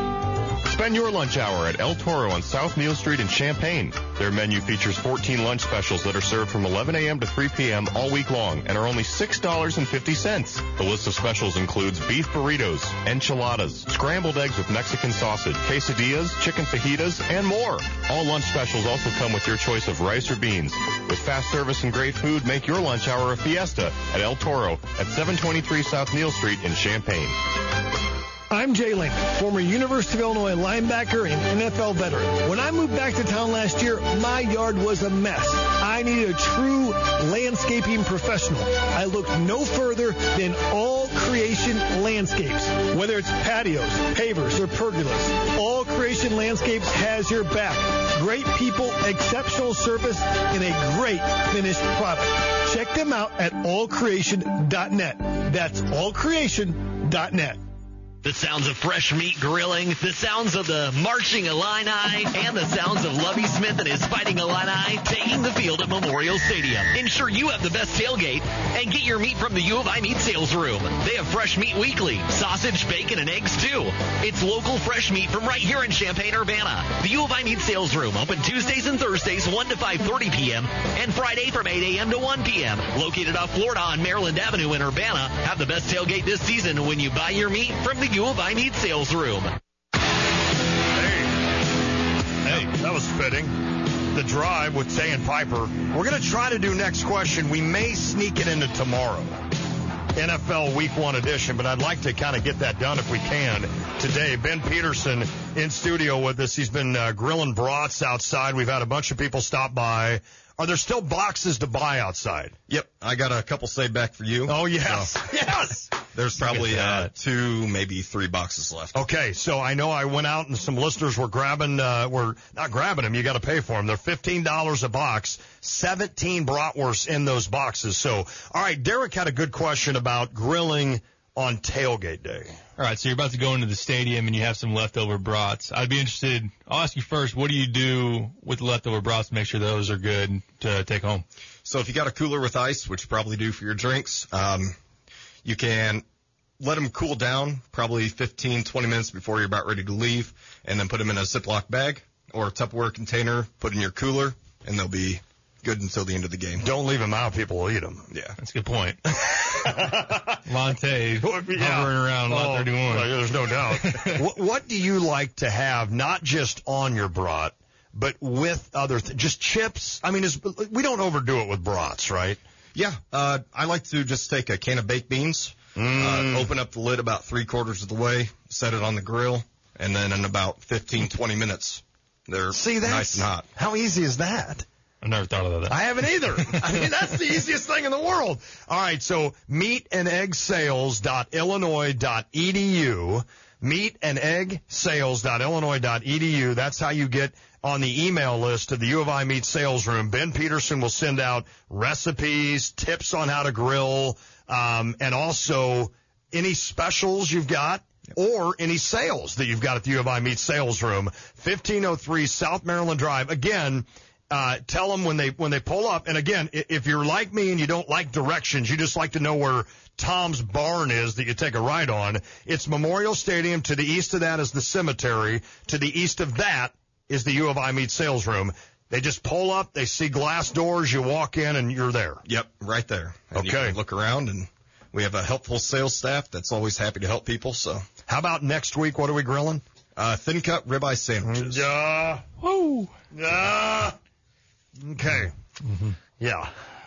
Spend your lunch hour at El Toro on South Neal Street in Champaign. Their menu features 14 lunch specials that are served from 11 a.m. to 3 p.m. all week long and are only $6.50. The list of specials includes beef burritos, enchiladas, scrambled eggs with Mexican sausage, quesadillas, chicken fajitas, and more. All lunch specials also come with your choice of rice or beans. With fast service and great food, make your lunch hour a fiesta at El Toro at 723 South Neal Street in Champaign. I'm Jay Link, former University of Illinois linebacker and NFL veteran. When I moved back to town last year, my yard was a mess. I needed a true landscaping professional. I looked no further than All Creation Landscapes. Whether it's patios, pavers, or pergolas, All Creation Landscapes has your back. Great people, exceptional service, and a great finished product. Check them out at allcreation.net. That's allcreation.net. The sounds of fresh meat grilling, the sounds of the marching Illini, and the sounds of Lovie Smith and his Fighting Illini taking the field at Memorial Stadium. Ensure you have the best tailgate and get your meat from the U of I Meat Sales Room. They have fresh meat weekly, sausage, bacon, and eggs too. It's local fresh meat from right here in Champaign-Urbana. The U of I Meat Sales Room, open Tuesdays and Thursdays 1 to 5:30 p.m. and Friday from 8 a.m. to 1 p.m. Located off Florida on Maryland Avenue in Urbana. Have the best tailgate this season when you buy your meat from the U of I Meat Sales Room. Hey, that was fitting. The Drive with Tay and Piper. We're going to try to do next question. We may sneak it into tomorrow. NFL Week 1 edition, but I'd like to kind of get that done if we can today. Ben Peterson in studio with us. He's been grilling brats outside. We've had a bunch of people stop by. Are there still boxes to buy outside? Yep. I got a couple saved back for you. Oh, yes. So, yes. There's probably 2, maybe 3 boxes left. Okay. So I know I went out and some listeners were were not grabbing them. You got to pay for them. They're $15 a box, 17 bratwursts in those boxes. So, all right. Derek had a good question about grilling on tailgate day. All right, so you're about to go into the stadium and you have some leftover brats. I'd be interested, I'll ask you first, what do you do with the leftover brats to make sure those are good to take home? So if you got a cooler with ice, which you probably do for your drinks, you can let them cool down probably 15, 20 minutes before you're about ready to leave, and then put them in a Ziploc bag or a Tupperware container, put in your cooler, and they'll be good until the end of the game. Don't leave them out. People will eat them. Yeah. That's a good point. Lonte hovering around lot 31. There's no doubt. What do you like to have, not just on your brat, but with other just chips? I mean, we don't overdo it with brats, right? Yeah. I like to just take a can of baked beans, open up the lid about 3/4 of the way, set it on the grill, and then in about 15, 20 minutes, they're nice and hot. How easy is that? I've never thought of that. I haven't either. I mean, that's the easiest thing in the world. All right, so meatandeggssales.illinois.edu. Meatandeggssales.illinois.edu. That's how you get on the email list to the U of I Meat Sales Room. Ben Peterson will send out recipes, tips on how to grill, and also any specials you've got. Or any sales that you've got at the U of I Meat Sales Room, 1503 South Maryland Drive. Again, tell them when they pull up. And again, if you're like me and you don't like directions, you just like to know where Tom's Barn is that you take a ride on. It's Memorial Stadium. To the east of that is the cemetery. To the east of that is the U of I Meat Sales Room. They just pull up. They see glass doors. You walk in and you're there. Yep, right there. And okay. You can look around, and we have a helpful sales staff that's always happy to help people. So, how about next week? What are we grilling? Thin cut ribeye sandwiches. Woo! Okay. Yeah.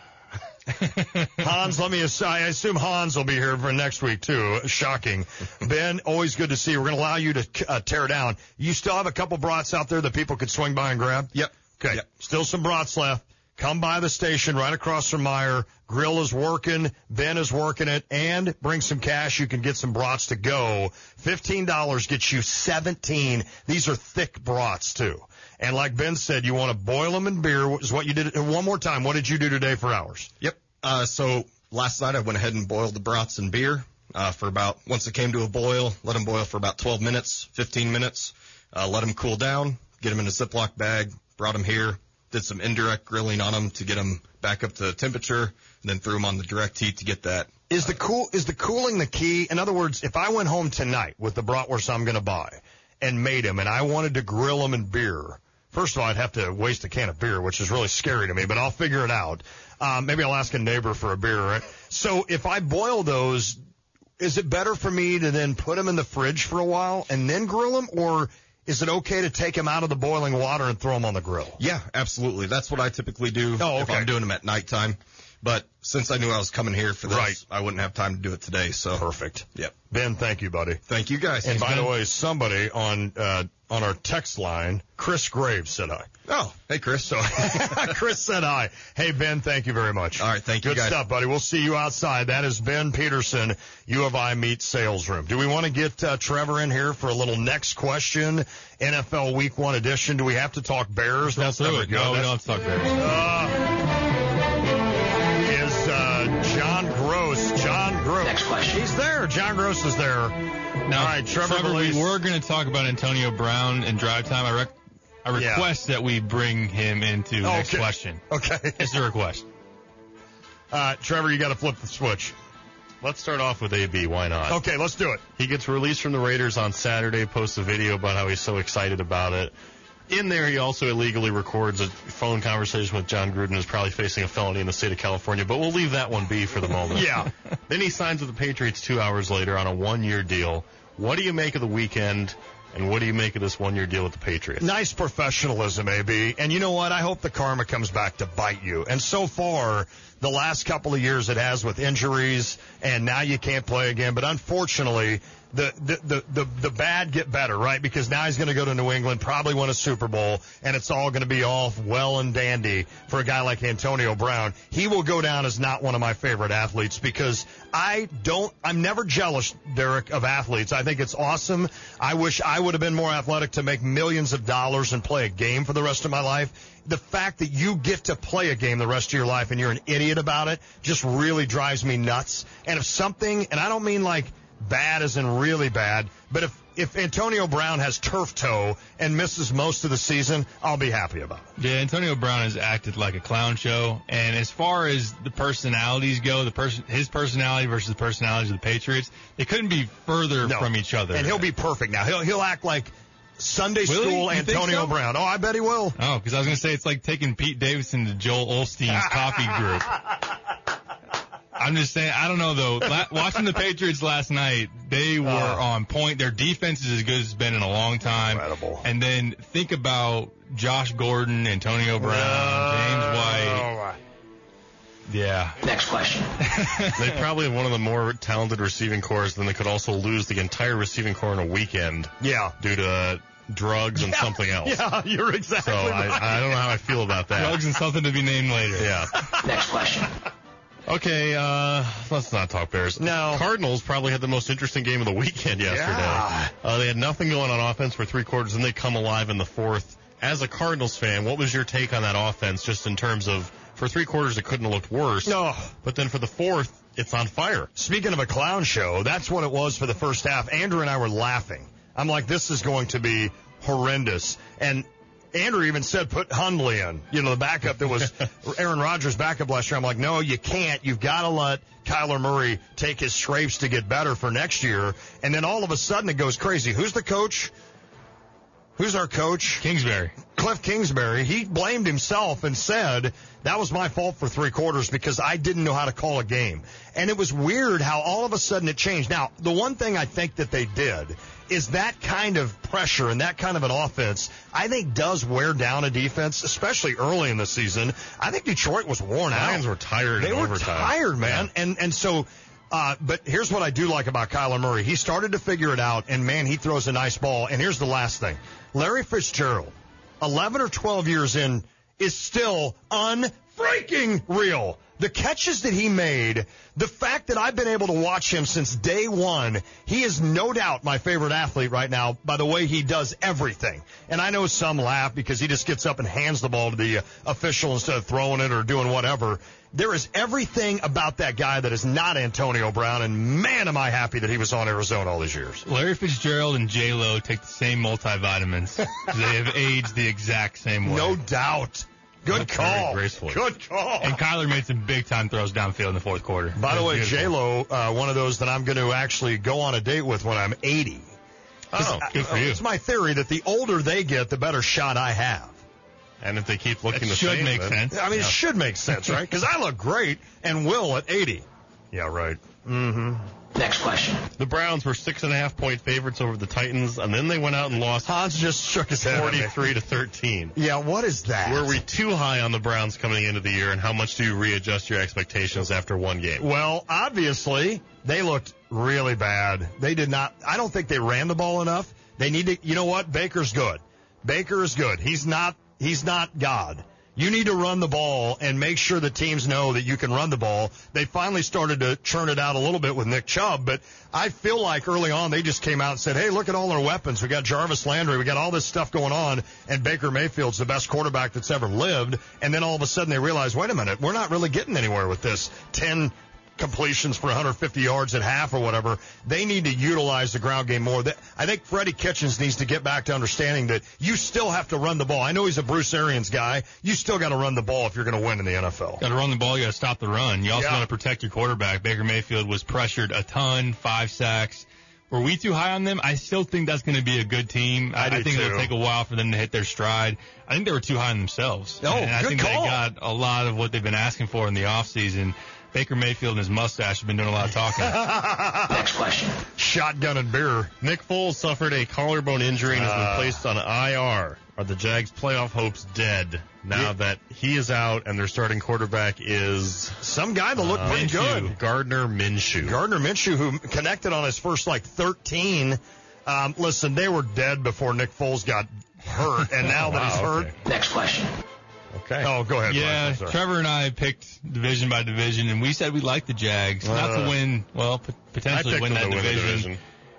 Hans, I assume Hans will be here for next week, too. Shocking. Ben, always good to see you. We're going to allow you to tear down. You still have a couple brats out there that people could swing by and grab? Yep. Okay. Yep. Still some brats left. Come by the station right across from Meyer. Grill is working. Ben is working it. And bring some cash. You can get some brats to go. $15 gets you 17. These are thick brats, too. And like Ben said, you want to boil them in beer, is what you did. And one more time, what did you do today for hours? Yep. So last night I went ahead and boiled the brats in beer for about, once it came to a boil, let them boil for about 12 minutes, 15 minutes, let them cool down, get them in a Ziploc bag, brought them here, did some indirect grilling on them to get them back up to temperature, and then threw them on the direct heat to get that. Is the cooling the key? In other words, if I went home tonight with the bratwurst I'm going to buy and made them and I wanted to grill them in beer, first of all, I'd have to waste a can of beer, which is really scary to me, but I'll figure it out. Maybe I'll ask a neighbor for a beer, right? So if I boil those, is it better for me to then put them in the fridge for a while and then grill them, or is it okay to take them out of the boiling water and throw them on the grill? Yeah, absolutely. That's what I typically do if I'm doing them at nighttime. But since I knew I was coming here for this, I wouldn't have time to do it today. So perfect. Yep. Ben, thank you, buddy. Thank you, guys. And by the way, somebody on our text line, Chris Graves, said hi. Oh, hey, Chris. So Chris said hi. Hey, Ben, thank you very much. All right, thank you, guys. Good stuff, buddy. We'll see you outside. That is Ben Peterson, U of I Meet Sales Room. Do we want to get Trevor in here for a little next question, NFL Week 1 edition? Do we have to talk Bears? That's no, we don't have to talk Bears. John Gross. Next question. He's there. John Gross is there. Now, all right, Trevor, we're going to talk about Antonio Brown and drive time. I request that we bring him into next question. Okay. It's a request. Trevor, you got to flip the switch. Let's start off with AB. Why not? Okay, let's do it. He gets released from the Raiders on Saturday, posts a video about how he's so excited about it. In there, he also illegally records a phone conversation with John Gruden, who's probably facing a felony in the state of California, but we'll leave that one be for the moment. Yeah. Then he signs with the Patriots 2 hours later on a 1-year deal. What do you make of the weekend, and what do you make of this 1-year deal with the Patriots? Nice professionalism, AB. And you know what? I hope the karma comes back to bite you. And so far, the last couple of years it has with injuries, and now you can't play again. But unfortunately, the bad get better, right? Because now he's going to go to New England, probably win a Super Bowl, and it's all going to be all well and dandy for a guy like Antonio Brown. He will go down as not one of my favorite athletes because I'm never jealous, Derek, of athletes. I think it's awesome. I wish I would have been more athletic to make millions of dollars and play a game for the rest of my life. The fact that you get to play a game the rest of your life and you're an idiot about it just really drives me nuts. And if something, and I don't mean like bad as in really bad, but if Antonio Brown has turf toe and misses most of the season, I'll be happy about it. Yeah, Antonio Brown has acted like a clown show, and as far as the personalities go, his personality versus the personalities of the Patriots, they couldn't be further from each other. And he'll be perfect now. He'll act like Sunday school Antonio Brown. Oh, I bet he will. Oh, because I was going to say it's like taking Pete Davidson to Joel Osteen's coffee group. I'm just saying, I don't know, though. Watching the Patriots last night, they were on point. Their defense is as good as it's been in a long time. Incredible. And then think about Josh Gordon, Antonio Brown, James White. Yeah. Next question. They probably have one of the more talented receiving corps, then they could also lose the entire receiving corps in a weekend. Yeah. Due to drugs and something else. Yeah, you're exactly right. I don't know how I feel about that. Drugs and something to be named later. Yeah. Next question. Okay, let's not talk Bears. No. Cardinals probably had the most interesting game of the weekend yesterday. Yeah. They had nothing going on offense for 3 quarters, and they come alive in the fourth. As a Cardinals fan, what was your take on that offense, just in terms of, for 3 quarters, it couldn't have looked worse. No. But then for the fourth, it's on fire. Speaking of a clown show, that's what it was for the first half. Andrew and I were laughing. I'm like, this is going to be horrendous. And Andrew even said put Hundley in, the backup that was Aaron Rodgers' backup last year. I'm like, no, you can't. You've got to let Kyler Murray take his scrapes to get better for next year. And then all of a sudden it goes crazy. Who's the coach? Who's our coach? Kingsbury. Cliff Kingsbury. He blamed himself and said, that was my fault for 3 quarters because I didn't know how to call a game. And it was weird how all of a sudden it changed. Now, the one thing I think that they did is that kind of pressure and that kind of an offense, I think, does wear down a defense, especially early in the season. I think Detroit was worn out. Lions were tired. They were tired, man. Yeah. And so, but here's what I do like about Kyler Murray. He started to figure it out, and man, he throws a nice ball. And here's the last thing: Larry Fitzgerald, 11 or 12 years in, is still unfreaking real. The catches that he made, the fact that I've been able to watch him since day one, he is no doubt my favorite athlete right now by the way he does everything. And I know some laugh because he just gets up and hands the ball to the official instead of throwing it or doing whatever. There is everything about that guy that is not Antonio Brown, and man, am I happy that he was on Arizona all these years. Larry Fitzgerald and J-Lo take the same multivitamins. They have aged the exact same way. No doubt. Good call. Good call. And Kyler made some big-time throws downfield in the fourth quarter. By the way, J-Lo, one of those that I'm going to actually go on a date with when I'm 80. Oh, good for you. It's my theory that the older they get, the better shot I have. And if they keep looking the same, should make sense. I mean, it should make sense, right? Because I look great and will at 80. Yeah, right. Mm-hmm. Next question. The Browns were 6.5-point favorites over the Titans, and then they went out and lost. Hans just shook his head. 43-13. Yeah, what is that? Were we too high on the Browns coming into the year, and how much do you readjust your expectations after one game? Well, obviously, they looked really bad. They did not. I don't think they ran the ball enough. They need to. You know what? Baker's good. Baker is good. He's not God. You need to run the ball and make sure the teams know that you can run the ball. They finally started to churn it out a little bit with Nick Chubb, but I feel like early on they just came out and said, hey, look at all our weapons. We got Jarvis Landry. We got all this stuff going on, and Baker Mayfield's the best quarterback that's ever lived. And then all of a sudden they realized, wait a minute, we're not really getting anywhere with this 10 completions for 150 yards at half or whatever. They need to utilize the ground game more. I think Freddie Kitchens needs to get back to understanding that you still have to run the ball. I know he's a Bruce Arians guy. You still got to run the ball if you're going to win in the NFL. Got to run the ball. You got to stop the run. You also got to protect your quarterback. Baker Mayfield was pressured a ton, 5 sacks. Were we too high on them? I still think that's going to be a good team. I think it'll take a while for them to hit their stride. I think they were too high on themselves. Oh, and I good think call. They got a lot of what they've been asking for in the offseason. Baker Mayfield and his mustache have been doing a lot of talking. Next question. Shotgun and beer. Nick Foles suffered a collarbone injury and has been placed on IR. Are the Jags' playoff hopes dead now that he is out and their starting quarterback is some guy that looked pretty good? Gardner Minshew. Gardner Minshew, who connected on his first 13. Listen, they were dead before Nick Foles got hurt, and now that he's hurt. Next question. Okay. Oh, go ahead. Yeah, Brian, Trevor and I picked division by division, and we said we'd like the Jags. Not to win, potentially win that division.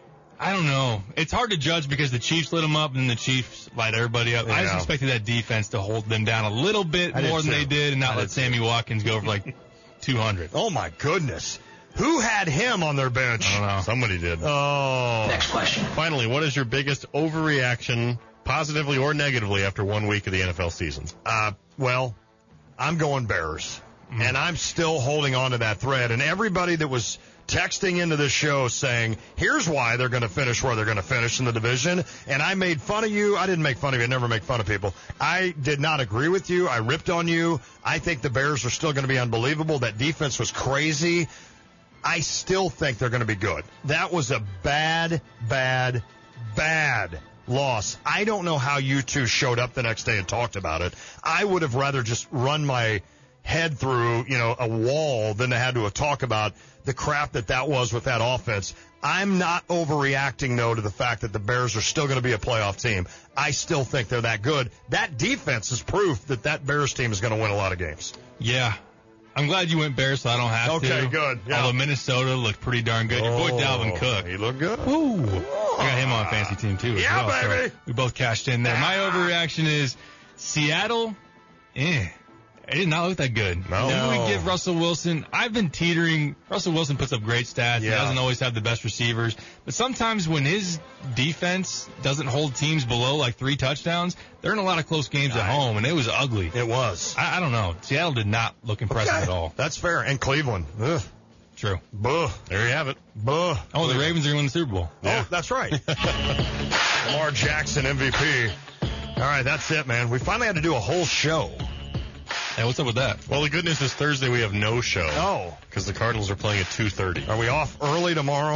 I don't know. It's hard to judge because the Chiefs lit them up, and the Chiefs light everybody up. Yeah. I just expected that defense to hold them down a little bit more than they did and not let Sammy Watkins go for 200. Oh, my goodness. Who had him on their bench? I don't know. Somebody did. Oh. Next question. Finally, what is your biggest overreaction, positively or negatively, after 1 week of the NFL season? Well, I'm going Bears. And I'm still holding on to that thread. And everybody that was texting into the show saying, here's why they're going to finish where they're going to finish in the division. And I made fun of you. I didn't make fun of you. I never make fun of people. I did not agree with you. I ripped on you. I think the Bears are still going to be unbelievable. That defense was crazy. I still think they're going to be good. That was a bad loss. I don't know how you two showed up the next day and talked about it. I would have rather just run my head through, a wall than to have to talk about the crap that was with that offense. I'm not overreacting, though, to the fact that the Bears are still going to be a playoff team. I still think they're that good. That defense is proof that Bears team is going to win a lot of games. Yeah. I'm glad you went Bears, so I don't have to. Okay, good. Yeah. Although Minnesota looked pretty darn good. Your boy Dalvin Cook. He looked good. Ooh. I got him on fantasy team, too. Yeah, baby. So we both cashed in there. My overreaction is Seattle, it did not look that good. No. Then we give Russell Wilson. I've been teetering. Russell Wilson puts up great stats. Yeah. He doesn't always have the best receivers. But sometimes when his defense doesn't hold teams below 3 touchdowns, they're in a lot of close games at home, and it was ugly. It was. I don't know. Seattle did not look impressive at all. That's fair. And Cleveland. Ugh. True. Buh. There you have it. Buh. Oh, the Ravens are going to win the Super Bowl. Yeah. Oh, that's right. Lamar Jackson, MVP. All right, that's it, man. We finally had to do a whole show. Hey, what's up with that? Well, the good news is Thursday we have no show. Oh. Because the Cardinals are playing at 2:30. Are we off early tomorrow?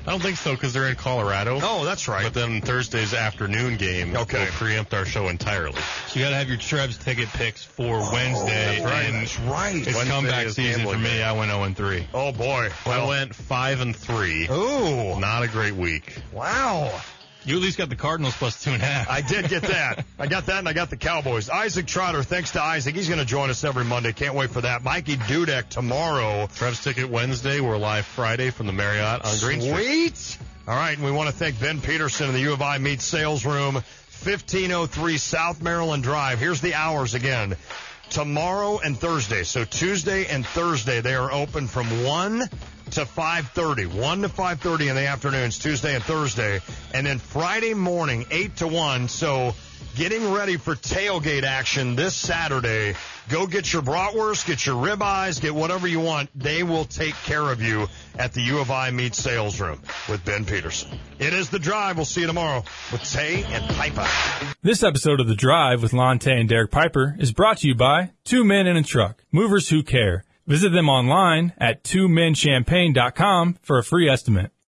I don't think so because they're in Colorado. Oh, that's right. But then Thursday's afternoon game will preempt our show entirely. So you got to have your Trebs ticket picks for Wednesday. That's right. It's Wednesday comeback is season for gambling me. day. I went 0-3. Oh, boy. I went 5-3. Ooh. Not a great week. Wow. You at least got the Cardinals plus 2.5. I did get that. I got that, and I got the Cowboys. Isaac Trotter, thanks to Isaac. He's going to join us every Monday. Can't wait for that. Mikey Dudek tomorrow. Trev's Ticket Wednesday. We're live Friday from the Marriott on Green Street. Sweet. All right, and we want to thank Ben Peterson in the U of I Meat Sales Room, 1503 South Maryland Drive. Here's the hours again. Tomorrow and Thursday, so Tuesday and Thursday, they are open from 1 to 5:30. 1 to 5:30 in the afternoons, Tuesday and Thursday. And then Friday morning, 8 to 1. So getting ready for tailgate action this Saturday. Go get your bratwurst, get your ribeyes, get whatever you want. They will take care of you at the U of I Meat Sales Room with Ben Peterson. It is The Drive. We'll see you tomorrow with Tay and Piper. This episode of The Drive with Lon Tay and Derek Piper is brought to you by Two Men in a Truck, movers who care. Visit them online at twomenchampagne.com for a free estimate.